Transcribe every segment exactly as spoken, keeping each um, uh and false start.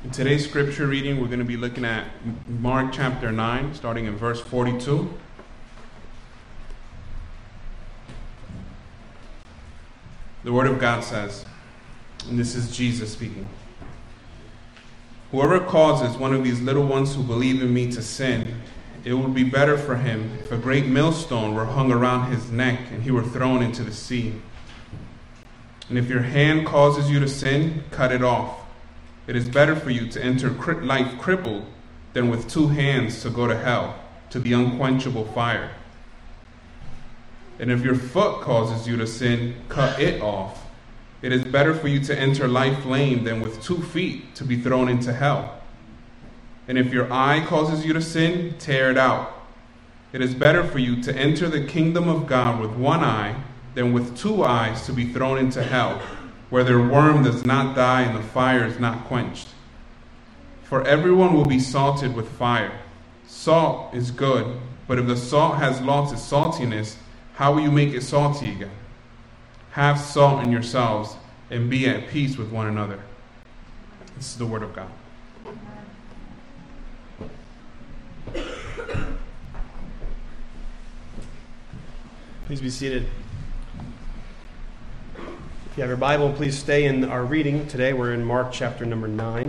In today's scripture reading, we're going to be looking at Mark chapter nine, starting in verse forty-two. The Word of God says, and this is Jesus speaking, "Whoever causes one of these little ones who believe in me to sin, it would be better for him if a great millstone were hung around his neck and he were thrown into the sea. And if your hand causes you to sin, cut it off. It is better for you to enter life crippled than with two hands to go to hell, to the unquenchable fire. And if your foot causes you to sin, cut it off. It is better for you to enter life lame than with two feet to be thrown into hell. And if your eye causes you to sin, tear it out. It is better for you to enter the kingdom of God with one eye than with two eyes to be thrown into hell, where their worm does not die and the fire is not quenched. For everyone will be salted with fire. Salt is good, but if the salt has lost its saltiness, how will you make it salty again? Have salt in yourselves and be at peace with one another." This is the word of God. Please be seated. If you have your Bible, please stay in our reading. Today we're in Mark chapter number nine.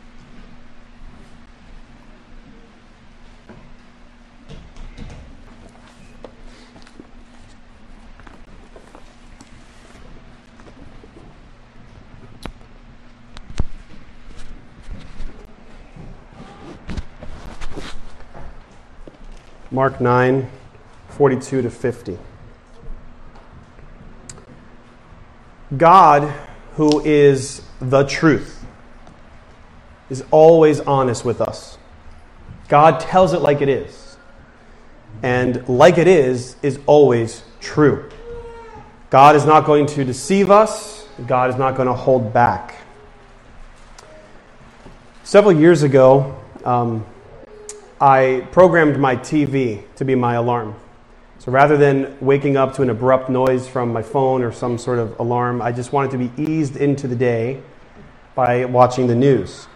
Mark nine, forty-two to fifty. God, who is the truth, is always honest with us. God tells it like it is. And like it is, is always true. God is not going to deceive us. God is not going to hold back. Several years ago, um, I programmed my T V to be my alarm. So rather than waking up to an abrupt noise from my phone or some sort of alarm, I just wanted to be eased into the day by watching the news.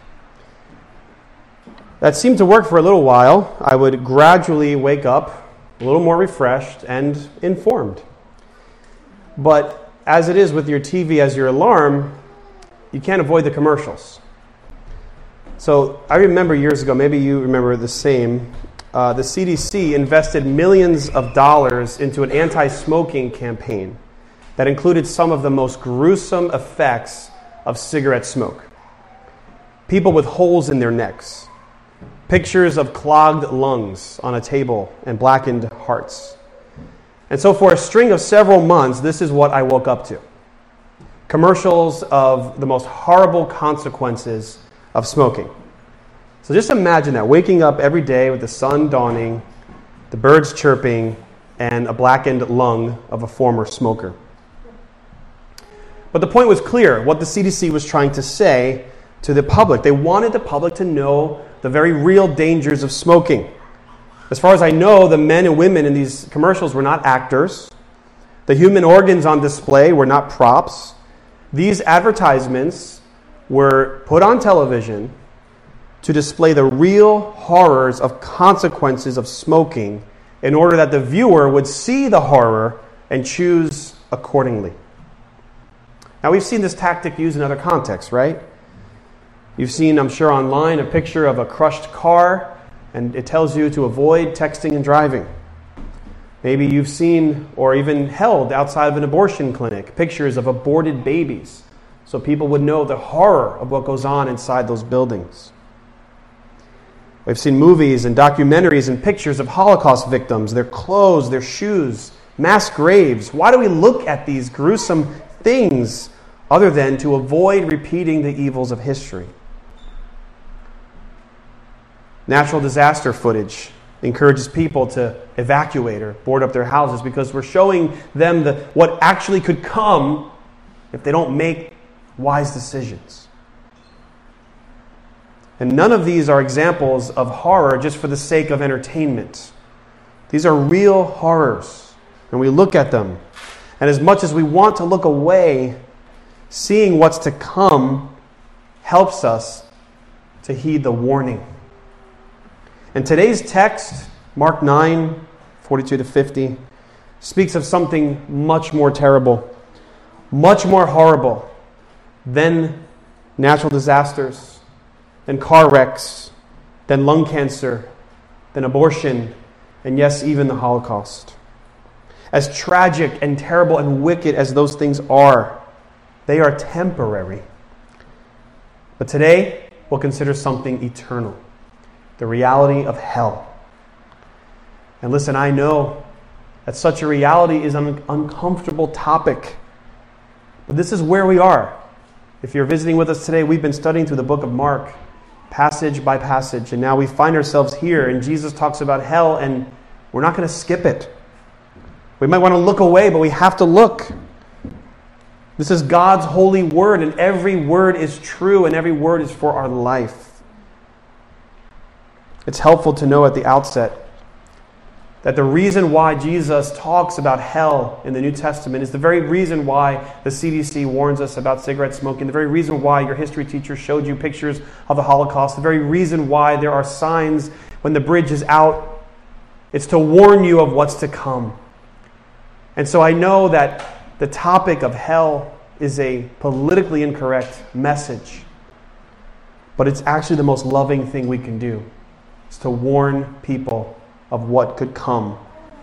That seemed to work for a little while. I would gradually wake up a little more refreshed and informed. But as it is with your T V as your alarm, you can't avoid the commercials. So I remember years ago, maybe you remember the same, uh, the C D C invested millions of dollars into an anti-smoking campaign that included some of the most gruesome effects of cigarette smoke. People with holes in their necks, pictures of clogged lungs on a table and blackened hearts. And so for a string of several months, this is what I woke up to. Commercials of the most horrible consequences of smoking. So just imagine that, waking up every day with the sun dawning, the birds chirping, and a blackened lung of a former smoker. But the point was clear, what the C D C was trying to say to the public. They wanted the public to know the very real dangers of smoking. As far as I know, the men and women in these commercials were not actors. The human organs on display were not props. These advertisements were put on television to display the real horrors of consequences of smoking in order that the viewer would see the horror and choose accordingly. Now, we've seen this tactic used in other contexts, right? You've seen, I'm sure, online a picture of a crushed car, and it tells you to avoid texting and driving. Maybe you've seen or even held outside of an abortion clinic pictures of aborted babies, so people would know the horror of what goes on inside those buildings. We've seen movies and documentaries and pictures of Holocaust victims, their clothes, their shoes, mass graves. Why do we look at these gruesome things other than to avoid repeating the evils of history? Natural disaster footage encourages people to evacuate or board up their houses because we're showing them the, what actually could come if they don't make wise decisions. And none of these are examples of horror just for the sake of entertainment. These are real horrors, and we look at them. And as much as we want to look away, seeing what's to come helps us to heed the warning. And today's text, Mark nine, forty-two to fifty, speaks of something much more terrible, much more horrible than natural disasters, than car wrecks, than lung cancer, than abortion, and yes, even the Holocaust. As tragic and terrible and wicked as those things are, they are temporary. But today, we'll consider something eternal, the reality of hell. And listen, I know that such a reality is an uncomfortable topic, but this is where we are. If you're visiting with us today, we've been studying through the book of Mark, passage by passage, and now we find ourselves here, and Jesus talks about hell, and we're not going to skip it. We might want to look away, but we have to look. This is God's holy word, and every word is true, and every word is for our life. It's helpful to know at the outset that the reason why Jesus talks about hell in the New Testament is the very reason why the C D C warns us about cigarette smoking, the very reason why your history teacher showed you pictures of the Holocaust, the very reason why there are signs when the bridge is out. It's to warn you of what's to come. And so I know that the topic of hell is a politically incorrect message, but it's actually the most loving thing we can do. It's to warn people of what could come.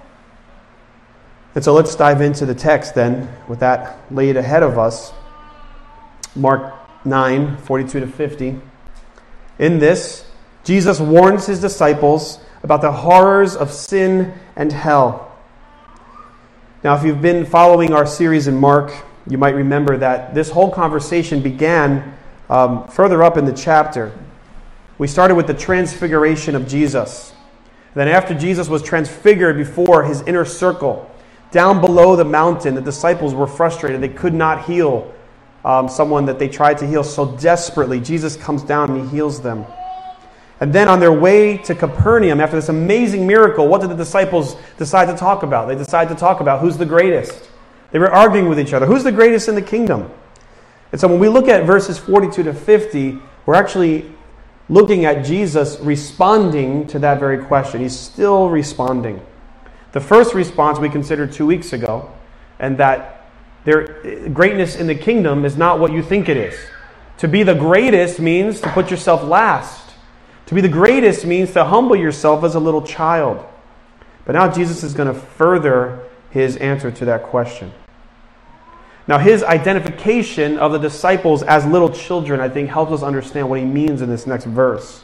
And so let's dive into the text then, with that laid ahead of us. Mark nine, forty-two to fifty. In this, Jesus warns his disciples about the horrors of sin and hell. Now, if you've been following our series in Mark, you might remember that this whole conversation began um, further up in the chapter. We started with the transfiguration of Jesus. Then after Jesus was transfigured before his inner circle, down below the mountain, the disciples were frustrated. They could not heal um, someone that they tried to heal so desperately. Jesus comes down and he heals them. And then on their way to Capernaum, after this amazing miracle, what did the disciples decide to talk about? They decided to talk about who's the greatest. They were arguing with each other. Who's the greatest in the kingdom? And so when we look at verses forty-two to fifty, we're actually looking at Jesus responding to that very question. He's still responding. The first response we considered two weeks ago, and that there, greatness in the kingdom is not what you think it is. To be the greatest means to put yourself last. To be the greatest means to humble yourself as a little child. But now Jesus is going to further his answer to that question. Now, his identification of the disciples as little children, I think, helps us understand what he means in this next verse.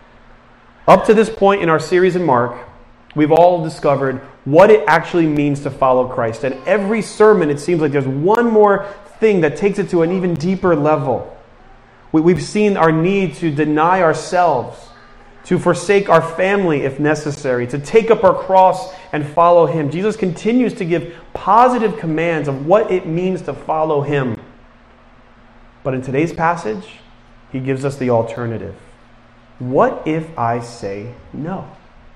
Up to this point in our series in Mark, we've all discovered what it actually means to follow Christ. And every sermon, it seems like there's one more thing that takes it to an even deeper level. We've seen our need to deny ourselves, to forsake our family if necessary, to take up our cross and follow him. Jesus continues to give positive commands of what it means to follow him. But in today's passage, he gives us the alternative. What if I say no?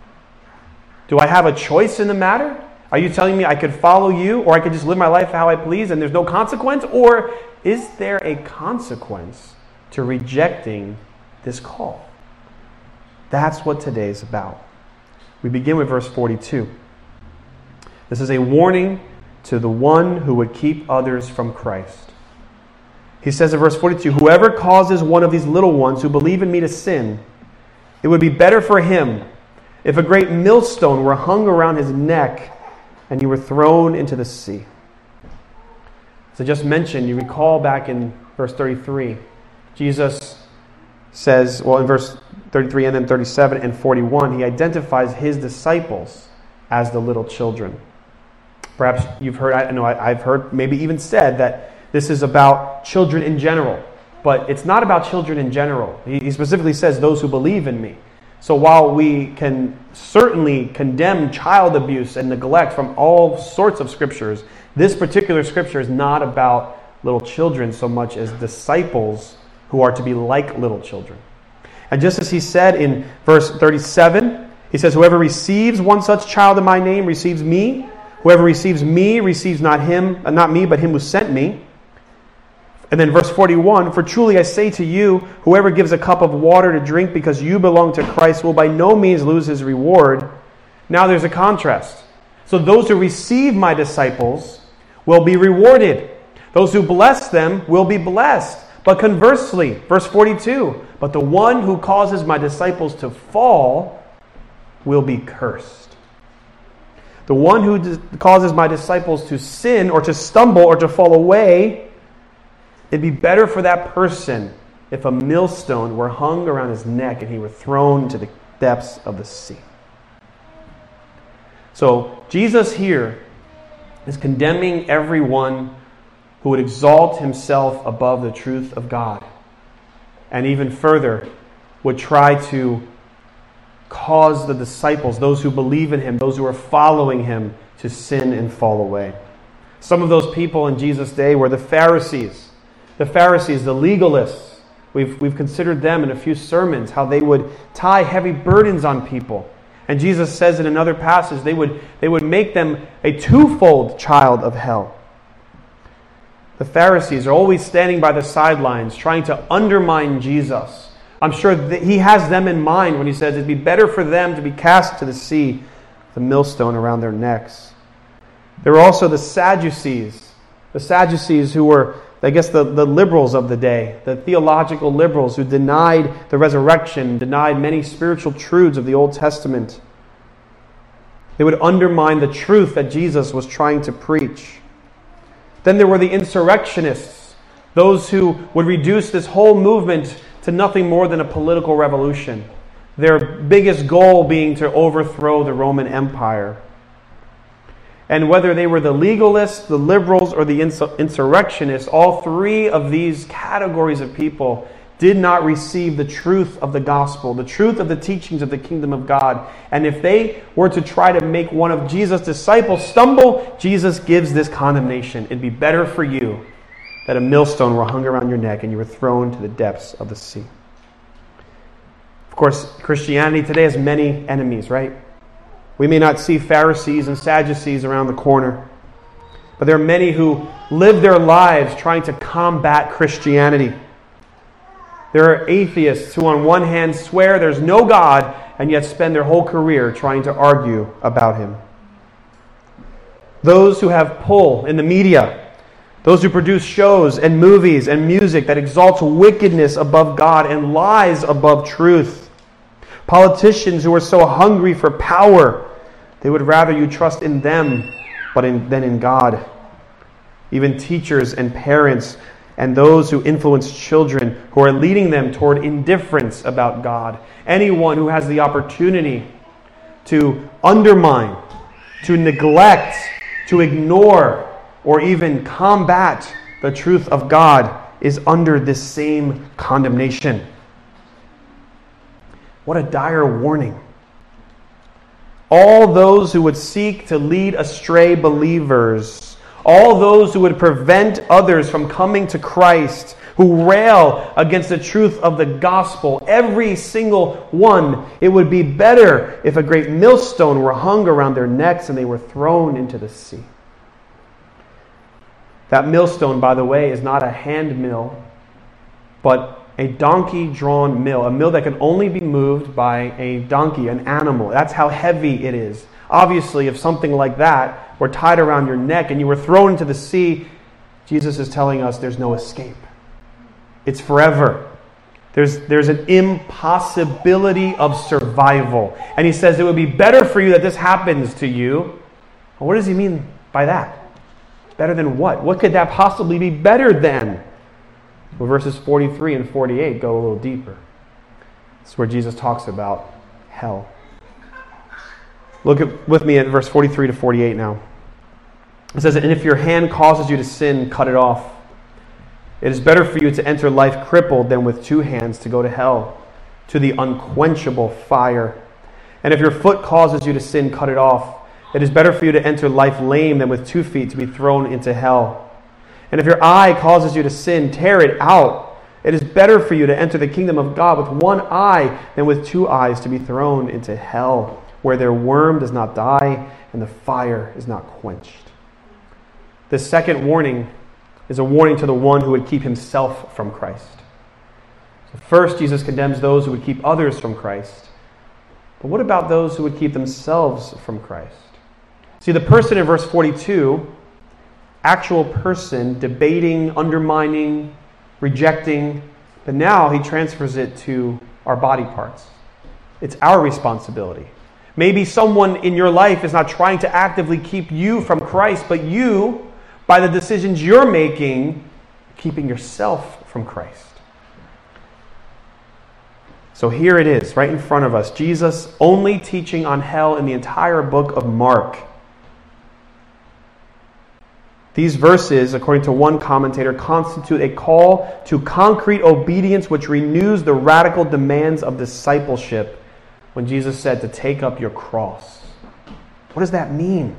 Do I have a choice in the matter? Are you telling me I could follow you, or I could just live my life how I please and there's no consequence? Or is there a consequence to rejecting this call? That's what today is about. We begin with verse forty-two. This is a warning to the one who would keep others from Christ. He says in verse forty-two, "Whoever causes one of these little ones who believe in me to sin, it would be better for him if a great millstone were hung around his neck and he were thrown into the sea." As I just mentioned, you recall back in verse thirty-three, Jesus says, well, in verse thirty-three and then thirty-seven and forty-one, he identifies his disciples as the little children. Perhaps you've heard, I know I've heard, maybe even said that this is about children in general. But it's not about children in general. He specifically says those who believe in me. So while we can certainly condemn child abuse and neglect from all sorts of scriptures, this particular scripture is not about little children so much as disciples who are to be like little children. And just as he said in verse thirty-seven, he says, "Whoever receives one such child in my name receives me. Whoever receives me receives not him, not me, but him who sent me. And then verse forty-one, for truly I say to you, whoever gives a cup of water to drink because you belong to Christ will by no means lose his reward. Now there's a contrast. So those who receive my disciples will be rewarded. Those who bless them will be blessed. But conversely, verse forty-two, but the one who causes my disciples to fall will be cursed. The one who d- causes my disciples to sin or to stumble or to fall away, it'd be better for that person if a millstone were hung around his neck and he were thrown to the depths of the sea. So Jesus here is condemning everyone who would exalt himself above the truth of God. And even further, would try to cause the disciples, those who believe in him, those who are following him, to sin and fall away. Some of those people in Jesus' day were the Pharisees. The Pharisees, the legalists. We've, we've considered them in a few sermons, how they would tie heavy burdens on people. And Jesus says in another passage, they would, they would make them a twofold child of hell. The Pharisees are always standing by the sidelines, trying to undermine Jesus. I'm sure that he has them in mind when he says it'd be better for them to be cast to the sea, the millstone around their necks. There were also the Sadducees. The Sadducees who were, I guess, the, the liberals of the day, the theological liberals who denied the resurrection, denied many spiritual truths of the Old Testament. They would undermine the truth that Jesus was trying to preach. Then there were the insurrectionists, those who would reduce this whole movement to nothing more than a political revolution, their biggest goal being to overthrow the Roman Empire. And whether they were the legalists, the liberals, or the insurrectionists, all three of these categories of people did not receive the truth of the gospel, the truth of the teachings of the kingdom of God. And if they were to try to make one of Jesus' disciples stumble, Jesus gives this condemnation. It'd be better for you that a millstone were hung around your neck and you were thrown to the depths of the sea. Of course, Christianity today has many enemies, right? We may not see Pharisees and Sadducees around the corner, but there are many who live their lives trying to combat Christianity. There are atheists who on one hand swear there's no God and yet spend their whole career trying to argue about him. Those who have pull in the media, those who produce shows and movies and music that exalts wickedness above God and lies above truth. Politicians who are so hungry for power, they would rather you trust in them but in, than in God. Even teachers and parents and those who influence children who are leading them toward indifference about God. Anyone who has the opportunity to undermine, to neglect, to ignore, or even combat the truth of God is under this same condemnation. What a dire warning. All those who would seek to lead astray believers, all those who would prevent others from coming to Christ, who rail against the truth of the gospel, every single one, it would be better if a great millstone were hung around their necks and they were thrown into the sea. That millstone, by the way, is not a hand mill, but a donkey-drawn mill, a mill that can only be moved by a donkey, an animal. That's how heavy it is. Obviously, if something like that were tied around your neck and you were thrown into the sea, Jesus is telling us there's no escape. It's forever. There's, there's an impossibility of survival. And he says it would be better for you that this happens to you. Well, what does he mean by that? Better than what? What could that possibly be better than? Well, verses forty-three and forty-eight go a little deeper. It's where Jesus talks about hell. Look at, with me at verse forty-three to forty-eight now. It says, and if your hand causes you to sin, cut it off. It is better for you to enter life crippled than with two hands to go to hell, to the unquenchable fire. And if your foot causes you to sin, cut it off. It is better for you to enter life lame than with two feet to be thrown into hell. And if your eye causes you to sin, tear it out. It is better for you to enter the kingdom of God with one eye than with two eyes to be thrown into hell, where their worm does not die and the fire is not quenched. The second warning is a warning to the one who would keep himself from Christ. So first, Jesus condemns those who would keep others from Christ. But what about those who would keep themselves from Christ? See, the person in verse forty-two, actual person, debating, undermining, rejecting, but now he transfers it to our body parts. It's our responsibility. Maybe someone in your life is not trying to actively keep you from Christ, but you, by the decisions you're making, keeping yourself from Christ. So here it is, right in front of us. Jesus only teaching on hell in the entire book of Mark. These verses, according to one commentator, constitute a call to concrete obedience which renews the radical demands of discipleship when Jesus said to take up your cross. What does that mean?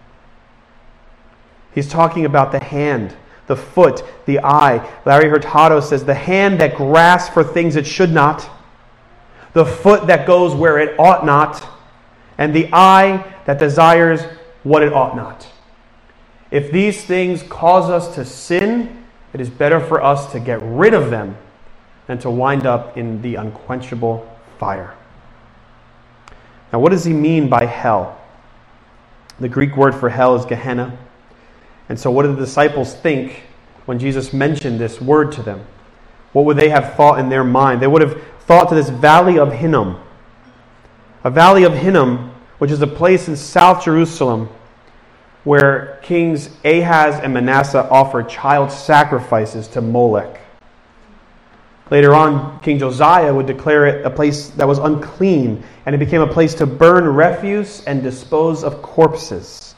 He's talking about the hand, the foot, the eye. Larry Hurtado says the hand that grasps for things it should not, the foot that goes where it ought not, and the eye that desires what it ought not. If these things cause us to sin, it is better for us to get rid of them than to wind up in the unquenchable fire. Now, what does he mean by hell? The Greek word for hell is Gehenna. And so what did the disciples think when Jesus mentioned this word to them? What would they have thought in their mind? They would have thought to this valley of Hinnom. A valley of Hinnom, which is a place in South Jerusalem where kings Ahaz and Manasseh offered child sacrifices to Molech. Later on, King Josiah would declare it a place that was unclean, and it became a place to burn refuse and dispose of corpses.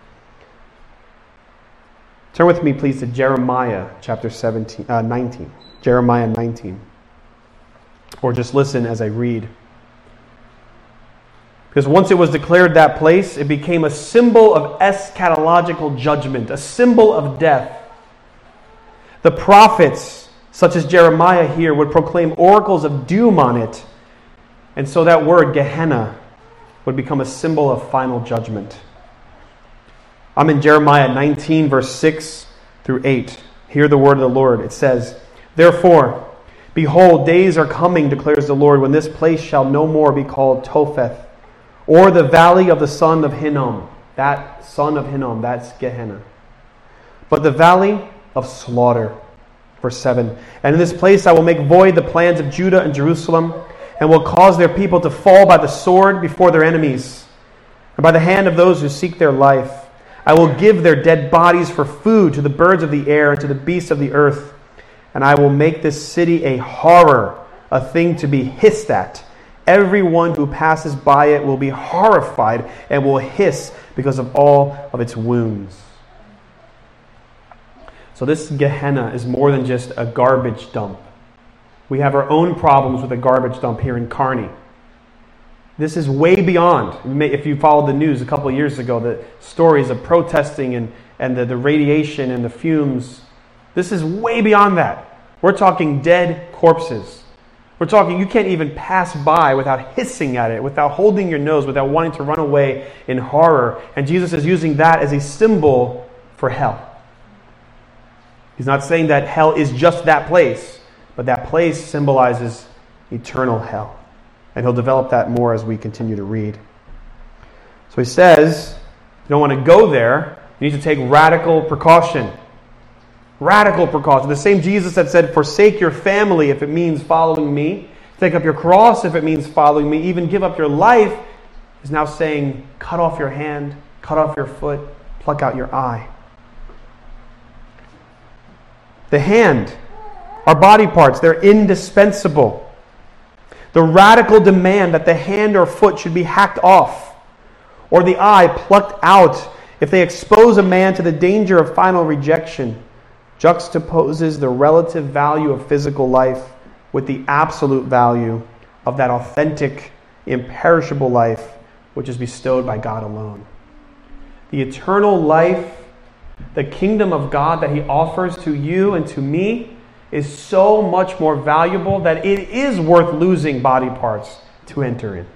Turn with me, please, to Jeremiah chapter seventeen, uh, nineteen. Jeremiah nineteen. Or just listen as I read. Because once it was declared that place, it became a symbol of eschatological judgment, a symbol of death. The prophets, such as Jeremiah here, would proclaim oracles of doom on it. And so that word, Gehenna, would become a symbol of final judgment. I'm in Jeremiah nineteen, verse six through eight. Hear the word of the Lord. It says, "Therefore, behold, days are coming, declares the Lord, when this place shall no more be called Topheth, or the valley of the son of Hinnom." That son of Hinnom, that's Gehenna. "But the valley of slaughter." Verse seven. "And in this place I will make void the plans of Judah and Jerusalem, and will cause their people to fall by the sword before their enemies, and by the hand of those who seek their life. I will give their dead bodies for food to the birds of the air and to the beasts of the earth. And I will make this city a horror, a thing to be hissed at. Everyone who passes by it will be horrified and will hiss because of all of its wounds." So this Gehenna is more than just a garbage dump. We have our own problems with a garbage dump here in Kearney. This is way beyond. If you followed the news a couple of years ago, the stories of protesting and, and the, the radiation and the fumes, this is way beyond that. We're talking dead corpses. We're talking you can't even pass by without hissing at it, without holding your nose, without wanting to run away in horror. And Jesus is using that as a symbol for hell. He's not saying that hell is just that place, but that place symbolizes eternal hell. And he'll develop that more as we continue to read. So he says, you don't want to go there. You need to take radical precaution. Radical precaution. The same Jesus that said, forsake your family if it means following me. Take up your cross if it means following me. Even give up your life is now saying, cut off your hand, cut off your foot, pluck out your eye. The hand, our body parts, they're indispensable. The radical demand that the hand or foot should be hacked off, or the eye plucked out if they expose a man to the danger of final rejection, juxtaposes the relative value of physical life with the absolute value of that authentic, imperishable life which is bestowed by God alone. The eternal life, the kingdom of God that He offers to you and to me is so much more valuable that it is worth losing body parts to enter in.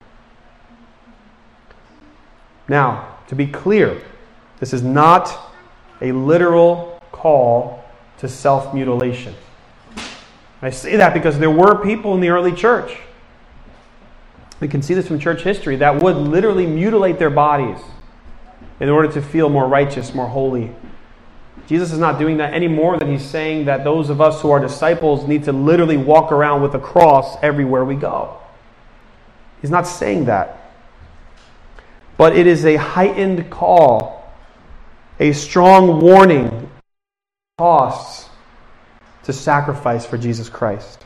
Now, to be clear, this is not a literal call to self-mutilation. I say that because there were people in the early church, we can see this from church history, that would literally mutilate their bodies in order to feel more righteous, more holy. Jesus is not doing that any more than he's saying that those of us who are disciples need to literally walk around with a cross everywhere we go. He's not saying that. But it is a heightened call, a strong warning, costs to sacrifice for Jesus Christ.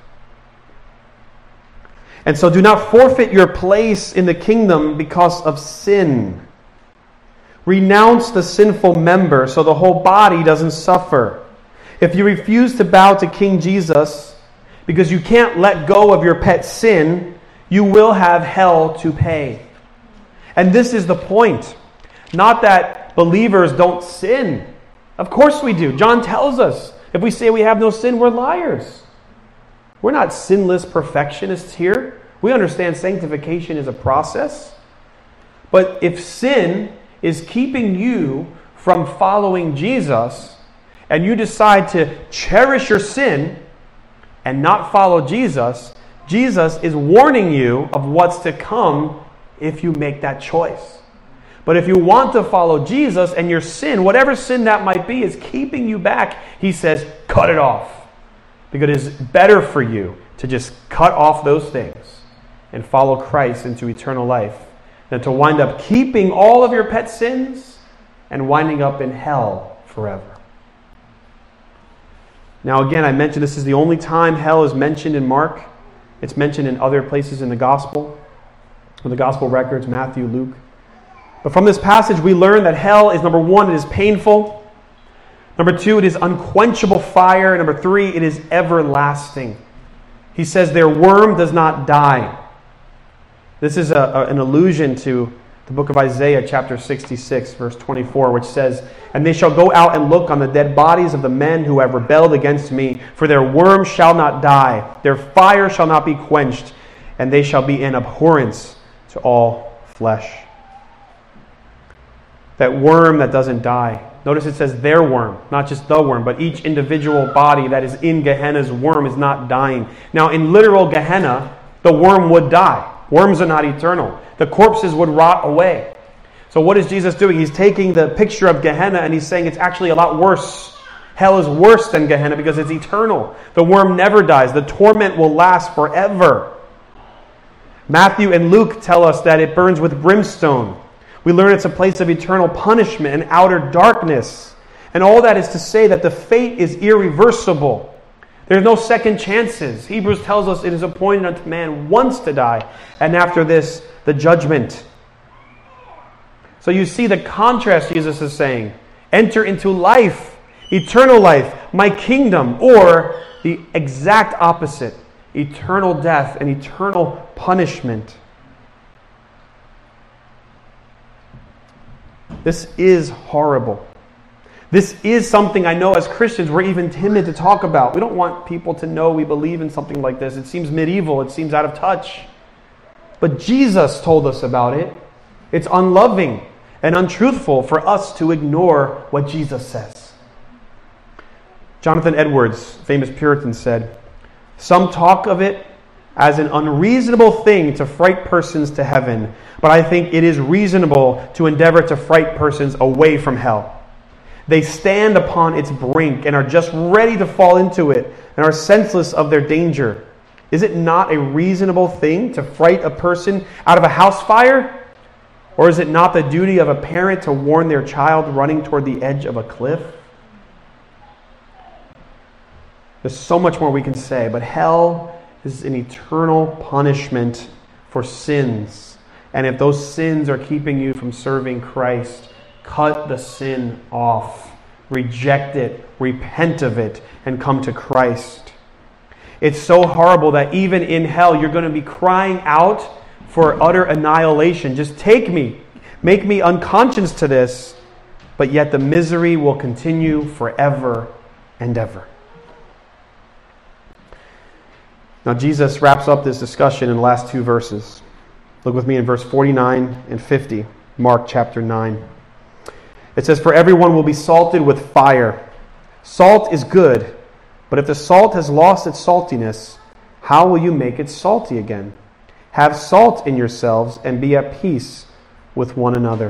And so do not forfeit your place in the kingdom because of sin. Renounce the sinful member so the whole body doesn't suffer. If you refuse to bow to King Jesus because you can't let go of your pet sin, you will have hell to pay. And this is the point. Not that believers don't sin. Of course we do. John tells us if we say we have no sin, we're liars. We're not sinless perfectionists here. We understand sanctification is a process. But if sin is keeping you from following Jesus, and you decide to cherish your sin and not follow Jesus, Jesus is warning you of what's to come if you make that choice. But if you want to follow Jesus and your sin, whatever sin that might be, is keeping you back, he says, cut it off. Because it is better for you to just cut off those things and follow Christ into eternal life than to wind up keeping all of your pet sins and winding up in hell forever. Now again, I mentioned this is the only time hell is mentioned in Mark. It's mentioned in other places in the gospel, or the gospel records, Matthew, Luke. But from this passage we learn that hell is, number one, it is painful. Number two, it is unquenchable fire. Number three, it is everlasting. He says their worm does not die. This is a, a, an allusion to the book of Isaiah, chapter sixty-six, verse twenty-four, which says, "And they shall go out and look on the dead bodies of the men who have rebelled against me, for their worm shall not die, their fire shall not be quenched, and they shall be an abhorrence to all flesh." That worm that doesn't die. Notice it says their worm, not just the worm, but each individual body that is in Gehenna's worm is not dying. Now, in literal Gehenna, the worm would die. Worms are not eternal. The corpses would rot away. So what is Jesus doing? He's taking the picture of Gehenna and he's saying it's actually a lot worse. Hell is worse than Gehenna because it's eternal. The worm never dies. The torment will last forever. Matthew and Luke tell us that it burns with brimstone. We learn it's a place of eternal punishment and outer darkness. And all that is to say that the fate is irreversible. There's no second chances. Hebrews tells us it is appointed unto man once to die, and after this, the judgment. So you see the contrast Jesus is saying. Enter into life, eternal life, my kingdom, or the exact opposite, eternal death and eternal punishment. This is horrible. This is something I know as Christians we're even timid to talk about. We don't want people to know we believe in something like this. It seems medieval. It seems out of touch. But Jesus told us about it. It's unloving and untruthful for us to ignore what Jesus says. Jonathan Edwards, famous Puritan, said, "Some talk of it as an unreasonable thing to fright persons to heaven, but I think it is reasonable to endeavor to fright persons away from hell. They stand upon its brink and are just ready to fall into it and are senseless of their danger. Is it not a reasonable thing to fright a person out of a house fire? Or is it not the duty of a parent to warn their child running toward the edge of a cliff?" There's so much more we can say, but hell is an eternal punishment for sins. And if those sins are keeping you from serving Christ, cut the sin off. Reject it. Repent of it. And come to Christ. It's so horrible that even in hell, you're going to be crying out for utter annihilation. Just take me. Make me unconscious to this. But yet the misery will continue forever and ever. Now Jesus wraps up this discussion in the last two verses. Look with me in verse forty-nine and fifty, Mark chapter nine. It says, "For everyone will be salted with fire. Salt is good, but if the salt has lost its saltiness, how will you make it salty again? Have salt in yourselves and be at peace with one another.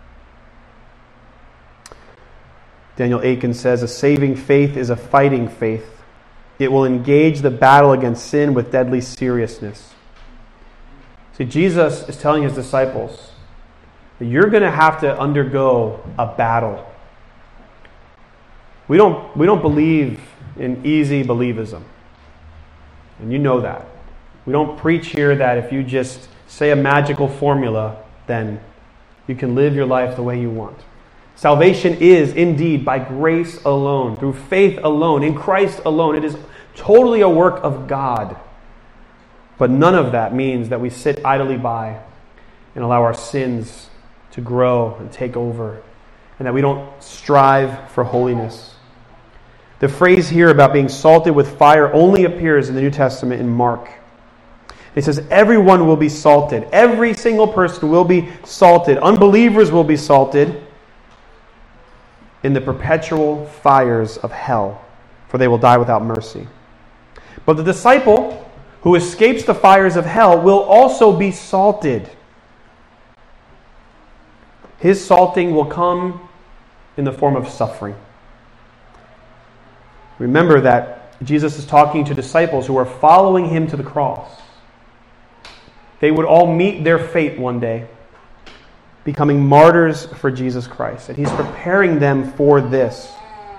Daniel Aiken says, a saving faith is a fighting faith. It will engage the battle against sin with deadly seriousness. See, Jesus is telling his disciples that you're going to have to undergo a battle. We don't, we don't believe in easy believism. And you know that. We don't preach here that if you just say a magical formula, then you can live your life the way you want. Salvation is indeed by grace alone, through faith alone, in Christ alone. It is totally a work of God. But none of that means that we sit idly by and allow our sins to grow and take over, and that we don't strive for holiness. The phrase here about being salted with fire only appears in the New Testament in Mark. It says everyone will be salted. Every single person will be salted. Unbelievers will be salted in the perpetual fires of hell, for they will die without mercy. But the disciple who escapes the fires of hell will also be salted. His salting will come in the form of suffering. Remember that Jesus is talking to disciples who are following him to the cross. They would all meet their fate one day, becoming martyrs for Jesus Christ. And he's preparing them for this.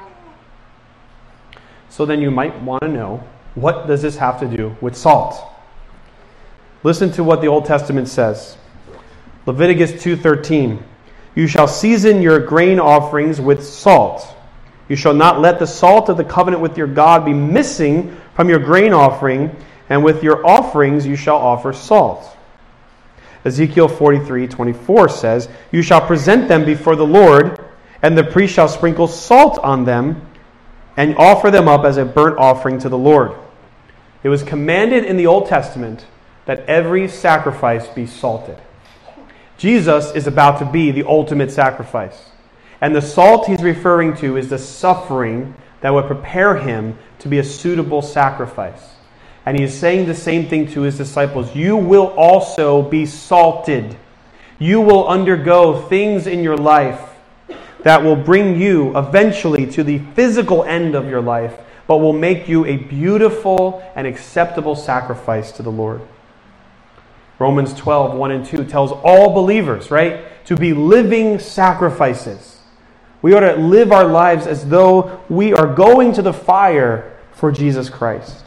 So then you might want to know, what does this have to do with salt? Listen to what the Old Testament says. Leviticus two thirteen. You shall season your grain offerings with salt. You shall not let the salt of the covenant with your God be missing from your grain offering, and with your offerings you shall offer salt. Ezekiel forty-three twenty-four says, you shall present them before the Lord, and the priest shall sprinkle salt on them, and offer them up as a burnt offering to the Lord. It was commanded in the Old Testament that every sacrifice be salted. Jesus is about to be the ultimate sacrifice. And the salt he's referring to is the suffering that would prepare him to be a suitable sacrifice. And he is saying the same thing to his disciples. You will also be salted. You will undergo things in your life that will bring you eventually to the physical end of your life, but will make you a beautiful and acceptable sacrifice to the Lord. Romans twelve, one and two tells all believers, right, to be living sacrifices. We ought to live our lives as though we are going to the fire for Jesus Christ.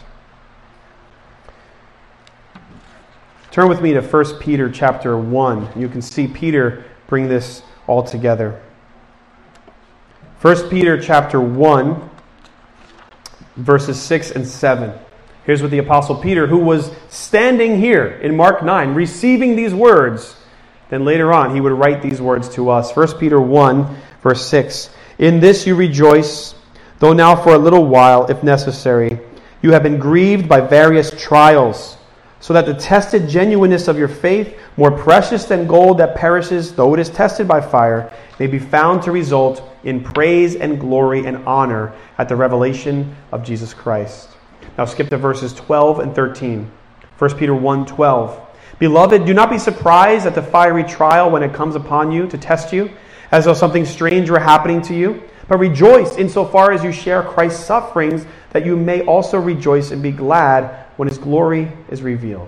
Turn with me to First Peter chapter one. You can see Peter bring this all together. First Peter chapter one, verses six and seven. Here's what the Apostle Peter, who was standing here in Mark nine, receiving these words, then later on he would write these words to us. First Peter one, verse six. In this you rejoice, though now for a little while, if necessary, you have been grieved by various trials, so that the tested genuineness of your faith, more precious than gold that perishes, though it is tested by fire, may be found to result in praise and glory and honor at the revelation of Jesus Christ. Now skip to verses twelve and thirteen. First Peter one twelve. Beloved, do not be surprised at the fiery trial when it comes upon you to test you, as though something strange were happening to you. But rejoice insofar as you share Christ's sufferings, that you may also rejoice and be glad when his glory is revealed.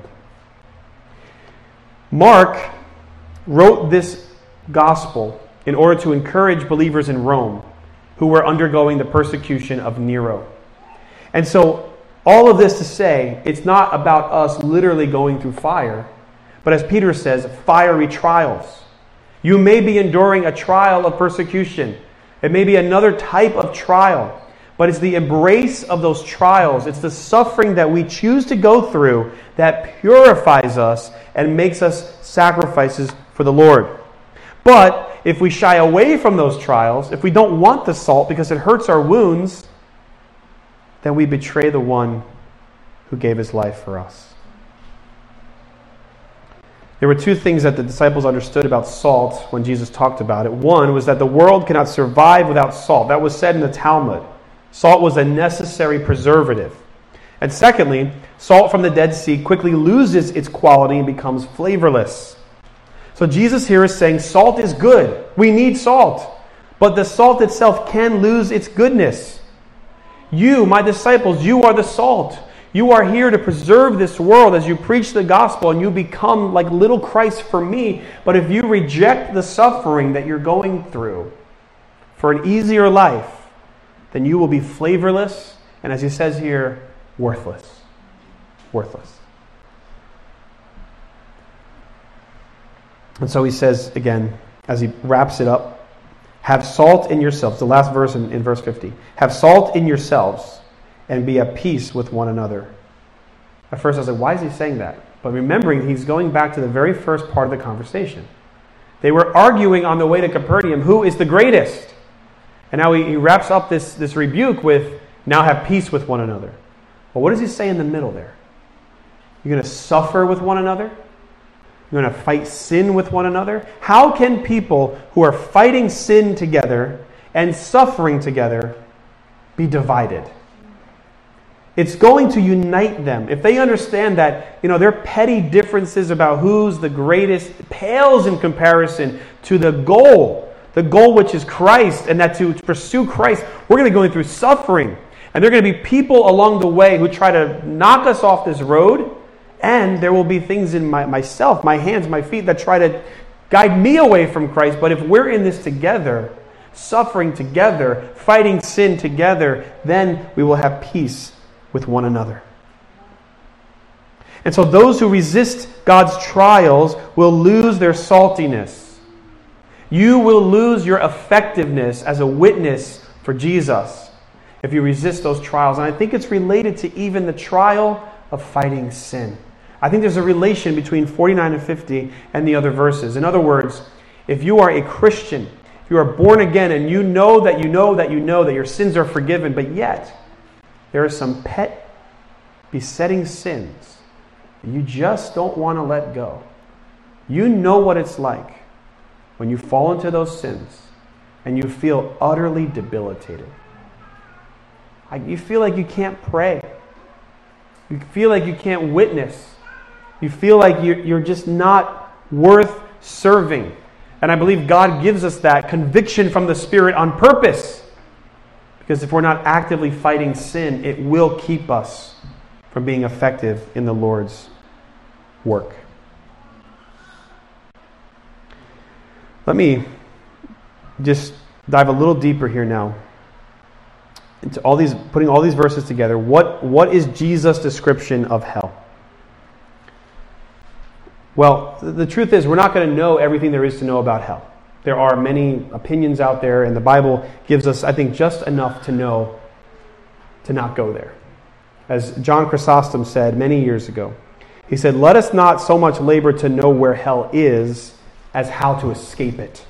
Mark wrote this gospel in order to encourage believers in Rome who were undergoing the persecution of Nero. And so, all of this to say, it's not about us literally going through fire, but as Peter says, fiery trials. You may be enduring a trial of persecution. It may be another type of trial, but it's the embrace of those trials. It's the suffering that we choose to go through that purifies us and makes us sacrifices for the Lord. But if we shy away from those trials, if we don't want the salt because it hurts our wounds, then we betray the one who gave his life for us. There were two things that the disciples understood about salt when Jesus talked about it. One was that the world cannot survive without salt. That was said in the Talmud. Salt was a necessary preservative. And secondly, salt from the Dead Sea quickly loses its quality and becomes flavorless. So Jesus here is saying salt is good. We need salt. But the salt itself can lose its goodness. You, my disciples, you are the salt. You are here to preserve this world as you preach the gospel and you become like little Christ for me. But if you reject the suffering that you're going through for an easier life, then you will be flavorless and, as he says here, worthless. Worthless. And so he says again, as he wraps it up, have salt in yourselves. The last verse in, in verse fifty. Have salt in yourselves and be at peace with one another. At first I was like, why is he saying that? But remembering, he's going back to the very first part of the conversation. They were arguing on the way to Capernaum, who is the greatest? And now he, he wraps up this, this rebuke with, now have peace with one another. Well, what does he say in the middle there? You're going to suffer with one another? You're going to fight sin with one another? How can people who are fighting sin together and suffering together be divided? It's going to unite them. If they understand that, you know, their petty differences about who's the greatest pales in comparison to the goal, the goal which is Christ, and that to pursue Christ, we're going to be going through suffering. And there are going to be people along the way who try to knock us off this road, and there will be things in my, myself, my hands, my feet, that try to guide me away from Christ. But if we're in this together, suffering together, fighting sin together, then we will have peace with one another. And so those who resist God's trials will lose their saltiness. You will lose your effectiveness as a witness for Jesus if you resist those trials. And I think it's related to even the trial of fighting sin. I think there's a relation between forty-nine and fifty and the other verses. In other words, if you are a Christian, if you are born again and you know that you know that you know that your sins are forgiven, but yet there are some pet besetting sins that you just don't want to let go. You know what it's like when you fall into those sins and you feel utterly debilitated. You feel like you can't pray. You feel like you can't witness. You feel like you're just not worth serving. And I believe God gives us that conviction from the Spirit on purpose. Because if we're not actively fighting sin, it will keep us from being effective in the Lord's work. Let me just dive a little deeper here now into all these, putting all these verses together. What, what is Jesus' description of hell? Well, the truth is, we're not going to know everything there is to know about hell. There are many opinions out there, and the Bible gives us, I think, just enough to know to not go there. As John Chrysostom said many years ago, he said, "Let us not so much labor to know where hell is as how to escape it."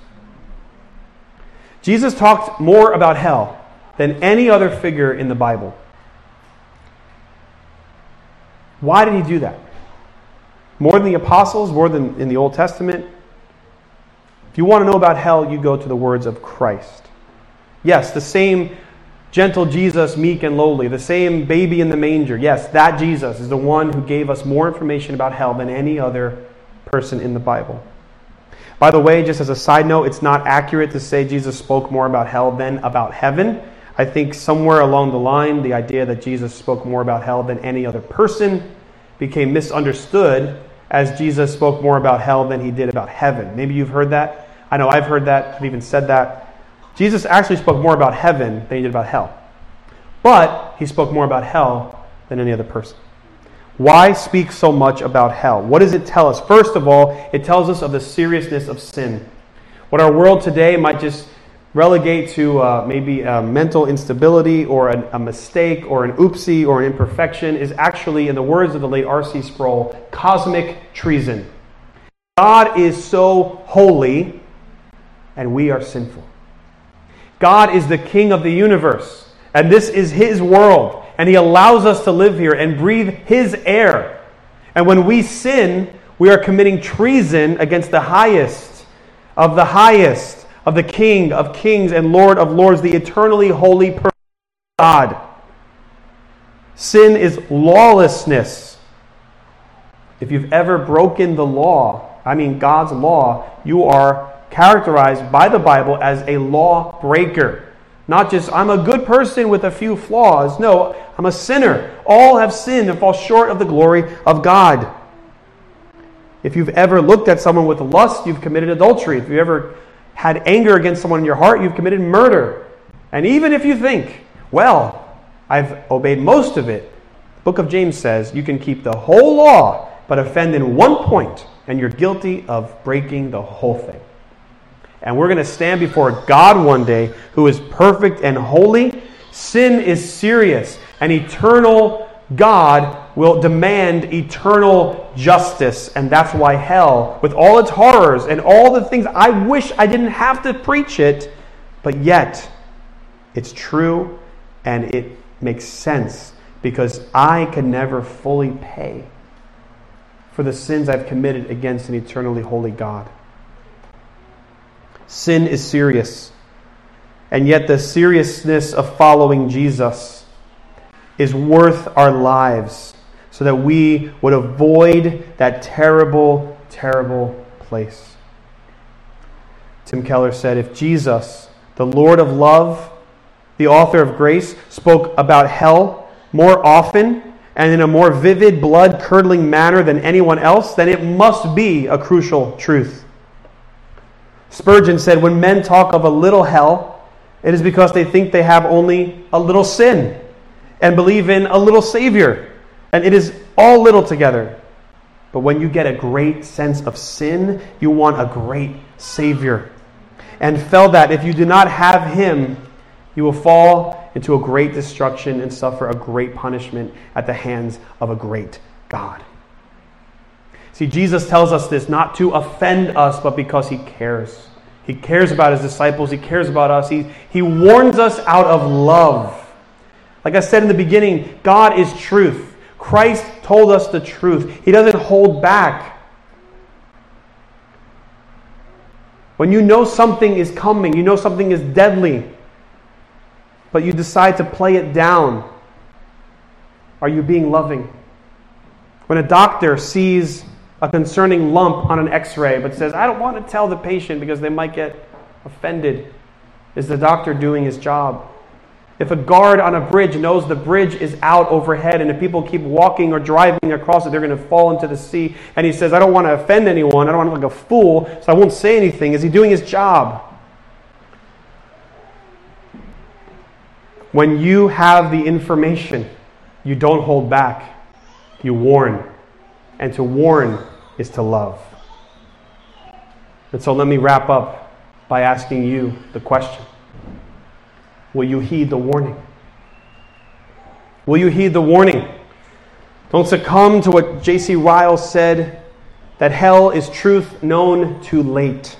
Jesus talked more about hell than any other figure in the Bible. Why did he do that? More than the apostles, more than in the Old Testament? If you want to know about hell, you go to the words of Christ. Yes, the same gentle Jesus, meek and lowly, the same baby in the manger. Yes, that Jesus is the one who gave us more information about hell than any other person in the Bible. By the way, just as a side note, it's not accurate to say Jesus spoke more about hell than about heaven. I think somewhere along the line, the idea that Jesus spoke more about hell than any other person became misunderstood as Jesus spoke more about hell than he did about heaven. Maybe you've heard that. I know I've heard that. I've even said that. Jesus actually spoke more about heaven than he did about hell. But he spoke more about hell than any other person. Why speak so much about hell? What does it tell us? First of all, it tells us of the seriousness of sin. What our world today might just relegate to uh, maybe a mental instability or a, a mistake or an oopsie or an imperfection is actually, in the words of the late R C Sproul, cosmic treason. God is so holy and we are sinful. God is the king of the universe and this is his world and he allows us to live here and breathe his air. And when we sin, we are committing treason against the highest of the highest, of the King of kings and Lord of lords, the eternally holy person. God. Sin is lawlessness. If you've ever broken the law, I mean God's law, you are characterized by the Bible as a law breaker. Not just, I'm a good person with a few flaws. No, I'm a sinner. All have sinned and fall short of the glory of God. If you've ever looked at someone with lust, you've committed adultery. If you've ever had anger against someone in your heart, you've committed murder. And even if you think, well, I've obeyed most of it, the book of James says you can keep the whole law but offend in one point, and you're guilty of breaking the whole thing. And we're going to stand before God one day who is perfect and holy. Sin is serious, and eternal God will demand eternal justice. And that's why hell, with all its horrors and all the things, I wish I didn't have to preach it, but yet it's true and it makes sense because I can never fully pay for the sins I've committed against an eternally holy God. Sin is serious. And yet the seriousness of following Jesus is worth our lives so that we would avoid that terrible, terrible place. Tim Keller said, if Jesus, the Lord of love, the author of grace, spoke about hell more often and in a more vivid, blood-curdling manner than anyone else, then it must be a crucial truth. Spurgeon said, when men talk of a little hell, it is because they think they have only a little sin and believe in a little Savior. And it is all little together. But when you get a great sense of sin, you want a great Savior. And felt that if you do not have Him, you will fall into a great destruction and suffer a great punishment at the hands of a great God. See, Jesus tells us this not to offend us, but because He cares. He cares about His disciples. He cares about us. He, he warns us out of love. Like I said in the beginning, God is truth. Christ told us the truth. He doesn't hold back. When you know something is coming, you know something is deadly, but you decide to play it down, are you being loving? When a doctor sees a concerning lump on an x-ray but says, I don't want to tell the patient because they might get offended, is the doctor doing his job? If a guard on a bridge knows the bridge is out overhead and if people keep walking or driving across it, they're going to fall into the sea, and he says, I don't want to offend anyone, I don't want to look like a fool, so I won't say anything, is he doing his job? When you have the information, you don't hold back. You warn. And to warn is to love. And so let me wrap up by asking you the question. Will you heed the warning? Will you heed the warning? Don't succumb to what J C Ryle said, that hell is truth known too late.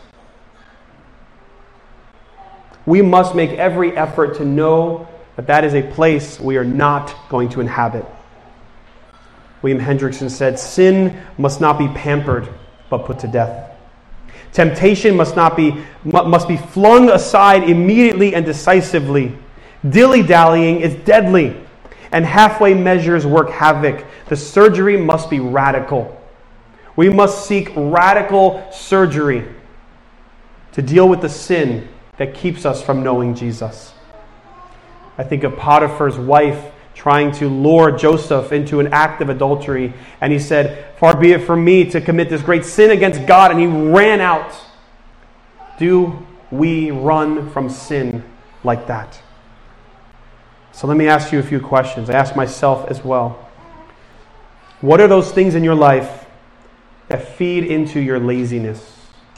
We must make every effort to know that that is a place we are not going to inhabit. William Hendrickson said, sin must not be pampered, but put to death. Temptation must not be must be flung aside immediately and decisively. Dilly-dallying is deadly, and halfway measures work havoc. The surgery must be radical. We must seek radical surgery to deal with the sin that keeps us from knowing Jesus. I think of Potiphar's wife trying to lure Joseph into an act of adultery. And he said, far be it from me to commit this great sin against God. And he ran out. Do we run from sin like that? So let me ask you a few questions. I ask myself as well. What are those things in your life that feed into your laziness?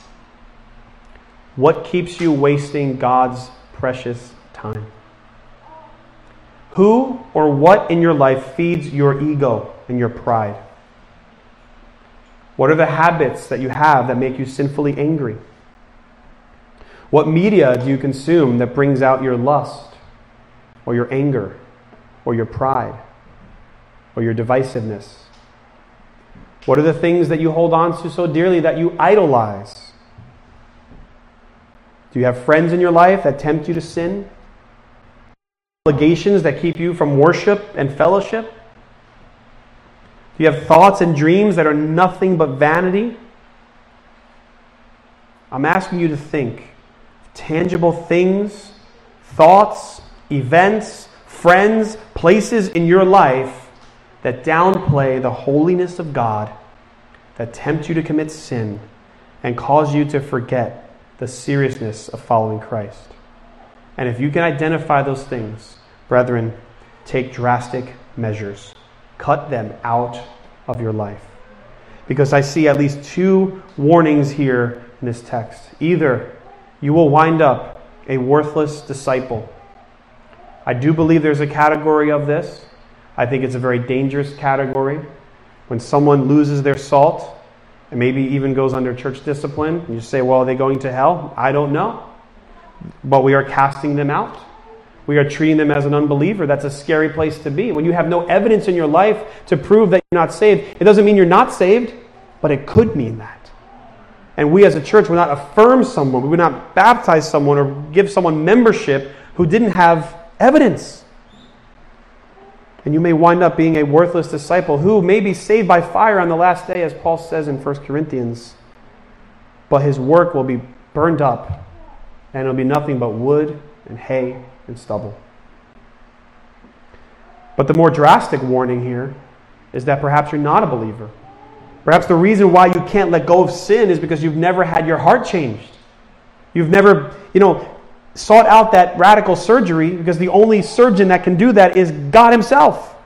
What keeps you wasting God's precious time? Who or what in your life feeds your ego and your pride? What are the habits that you have that make you sinfully angry? What media do you consume that brings out your lust or your anger or your pride or your divisiveness? What are the things that you hold on to so dearly that you idolize? Do you have friends in your life that tempt you to sin? obligations that keep you from worship and fellowship? Do you have thoughts and dreams that are nothing but vanity? I'm asking you to think. Tangible things, thoughts, events, friends, places in your life that downplay the holiness of God, that tempt you to commit sin and cause you to forget the seriousness of following Christ. And if you can identify those things, brethren, take drastic measures. Cut them out of your life. Because I see at least two warnings here in this text. Either you will wind up a worthless disciple. I do believe there's a category of this. I think it's a very dangerous category. When someone loses their salt and maybe even goes under church discipline, and you say, well, are they going to hell? I don't know. But we are casting them out. We are treating them as an unbeliever. That's a scary place to be. When you have no evidence in your life to prove that you're not saved, it doesn't mean you're not saved, but it could mean that. And we as a church would not affirm someone, we would not baptize someone or give someone membership who didn't have evidence. And you may wind up being a worthless disciple who may be saved by fire on the last day, as Paul says in First Corinthians, but his work will be burned up, and it'll be nothing but wood and hay and stubble. But the more drastic warning here is that perhaps you're not a believer. Perhaps the reason why you can't let go of sin is because you've never had your heart changed. You've never, you know, sought out that radical surgery, because the only surgeon that can do that is God himself.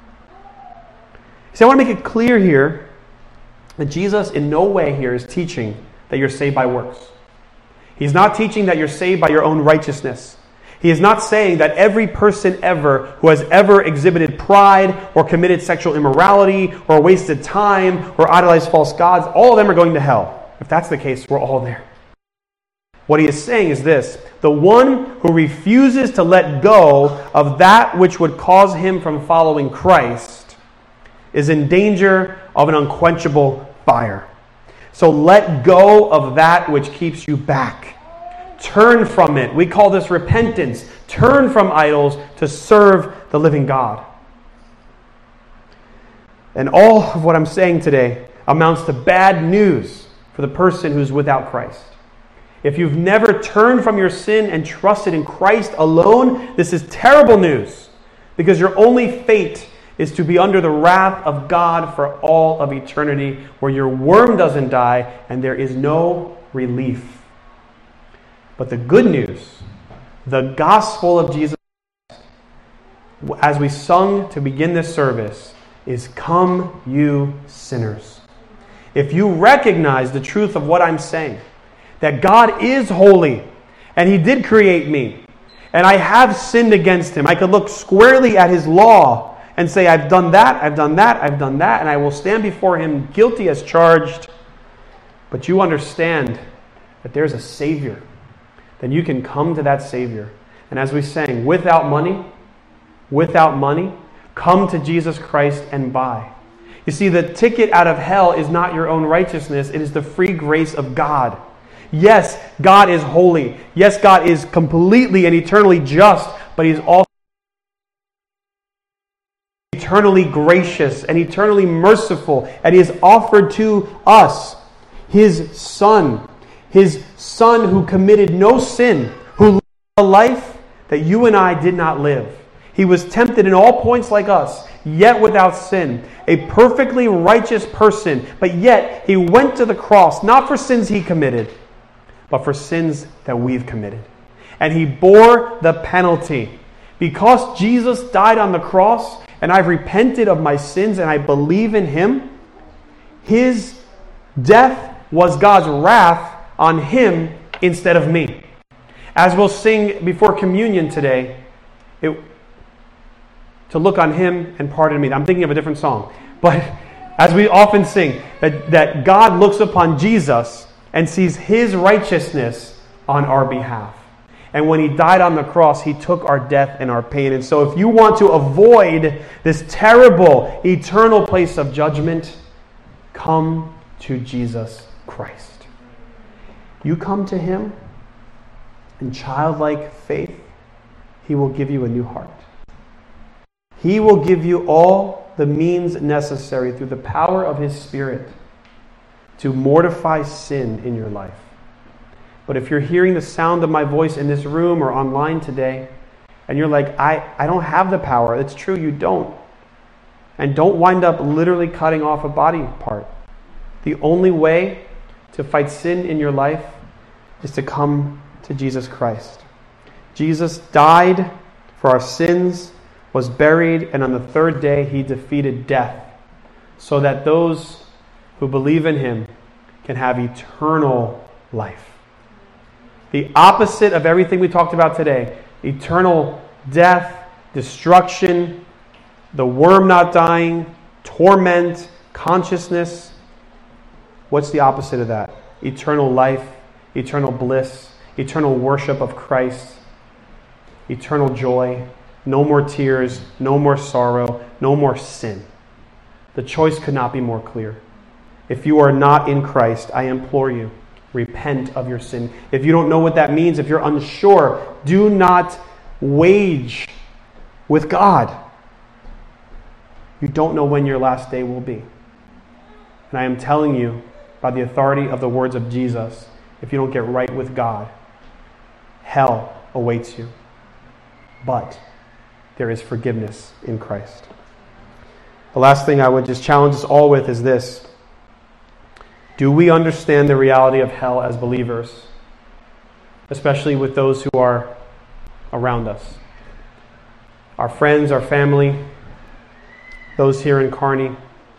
See, I want to make it clear here that Jesus in no way here is teaching that you're saved by works. He's not teaching that you're saved by your own righteousness. He is not saying that every person ever who has ever exhibited pride or committed sexual immorality or wasted time or idolized false gods, all of them are going to hell. If that's the case, we're all there. What he is saying is this: the one who refuses to let go of that which would cause him from following Christ is in danger of an unquenchable fire. So let go of that which keeps you back. Turn from it. We call this repentance. Turn from idols to serve the living God. And all of what I'm saying today amounts to bad news for the person who's without Christ. If you've never turned from your sin and trusted in Christ alone, this is terrible news, because your only fate is to be under the wrath of God for all of eternity, where your worm doesn't die and there is no relief. But the good news, the gospel of Jesus Christ, as we sung to begin this service, is come you sinners. If you recognize the truth of what I'm saying, that God is holy and He did create me, and I have sinned against Him, I could look squarely at His law and say, I've done that, I've done that, I've done that, and I will stand before Him guilty as charged. But you understand that there's a Savior. Then you can come to that Savior. And as we sang, without money, without money, come to Jesus Christ and buy. You see, the ticket out of hell is not your own righteousness. It is the free grace of God. Yes, God is holy. Yes, God is completely and eternally just, but He is also eternally gracious and eternally merciful. And He has offered to us His Son. His Son who committed no sin, who lived a life that you and I did not live. He was tempted in all points like us, yet without sin. A perfectly righteous person, but yet He went to the cross, not for sins He committed, but for sins that we've committed. And He bore the penalty. Because Jesus died on the cross, and I've repented of my sins, and I believe in Him, His death was God's wrath on Him instead of me. As we'll sing before communion today, it, to look on Him and pardon me. I'm thinking of a different song. But as we often sing, that, that God looks upon Jesus and sees His righteousness on our behalf. And when He died on the cross, He took our death and our pain. And so if you want to avoid this terrible, eternal place of judgment, come to Jesus Christ. You come to Him in childlike faith, He will give you a new heart. He will give you all the means necessary through the power of His Spirit to mortify sin in your life. But if you're hearing the sound of my voice in this room or online today, and you're like, I, I don't have the power. It's true, you don't. And don't wind up literally cutting off a body part. The only way to fight sin in your life is to come to Jesus Christ. Jesus died for our sins, was buried, and on the third day He defeated death, so that those who believe in Him can have eternal life. The opposite of everything we talked about today, eternal death, destruction, the worm not dying, torment, consciousness. What's the opposite of that? Eternal life, eternal bliss, eternal worship of Christ, eternal joy, no more tears, no more sorrow, no more sin. The choice could not be more clear. If you are not in Christ, I implore you, repent of your sin. If you don't know what that means, if you're unsure, do not wage with God. You don't know when your last day will be. And I am telling you, by the authority of the words of Jesus, if you don't get right with God, hell awaits you. But there is forgiveness in Christ. The last thing I would just challenge us all with is this. Do we understand the reality of hell as believers, especially with those who are around us? Our friends, our family, those here in Kearney.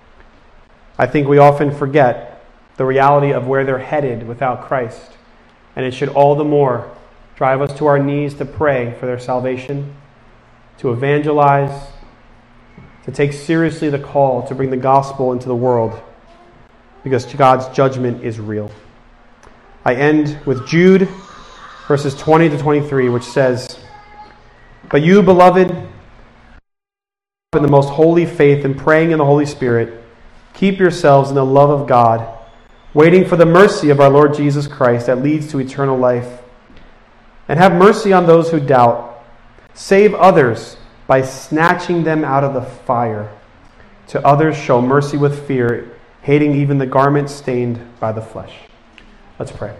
I think we often forget the reality of where they're headed without Christ. And it should all the more drive us to our knees to pray for their salvation, to evangelize, to take seriously the call to bring the gospel into the world, because God's judgment is real. I end with Jude, verses twenty to twenty-three, which says, "But you, beloved, in the most holy faith and praying in the Holy Spirit, keep yourselves in the love of God, waiting for the mercy of our Lord Jesus Christ that leads to eternal life. And have mercy on those who doubt. Save others by snatching them out of the fire. To others show mercy with fear, hating even the garment stained by the flesh." Let's pray.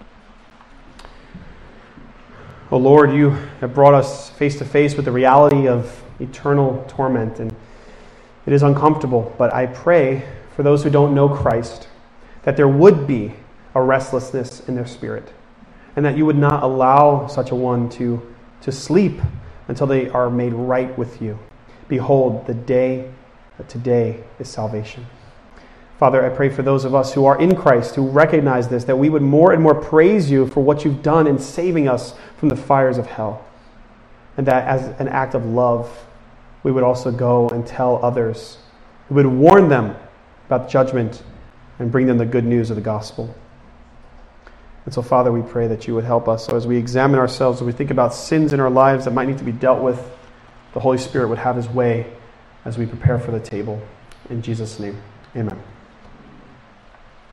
Oh Lord, you have brought us face to face with the reality of eternal torment, and it is uncomfortable, but I pray for those who don't know Christ that there would be a restlessness in their spirit, and that you would not allow such a one to, to sleep until they are made right with you. Behold, the day that today is salvation. Father, I pray for those of us who are in Christ, who recognize this, that we would more and more praise you for what you've done in saving us from the fires of hell. And that as an act of love, we would also go and tell others. We would warn them about judgment and bring them the good news of the gospel. And so, Father, we pray that you would help us. So as we examine ourselves, as we think about sins in our lives that might need to be dealt with, the Holy Spirit would have his way as we prepare for the table. In Jesus' name, amen.